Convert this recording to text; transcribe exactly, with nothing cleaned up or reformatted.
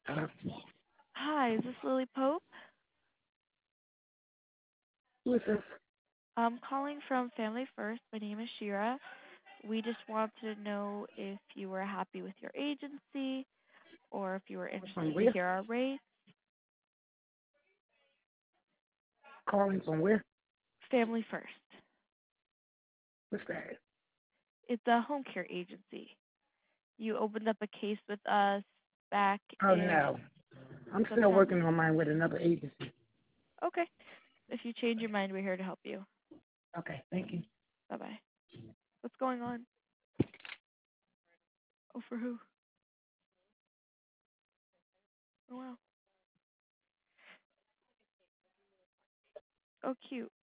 Uh, Hi, is this Lily Pope? who is this? I'm calling from Family First. My name is Shira. We just wanted to know if you were happy with your agency or if you were From interested to where? hear our rates. Calling from where? Family First. What's that? It's a home care agency. You opened up a case with us back Oh in no, I'm still September. working on mine with another agency. Okay. If you change your mind, we're here to help you. Okay, thank you. Bye bye. What's going on? Oh, for who? Oh, wow. Oh, cute.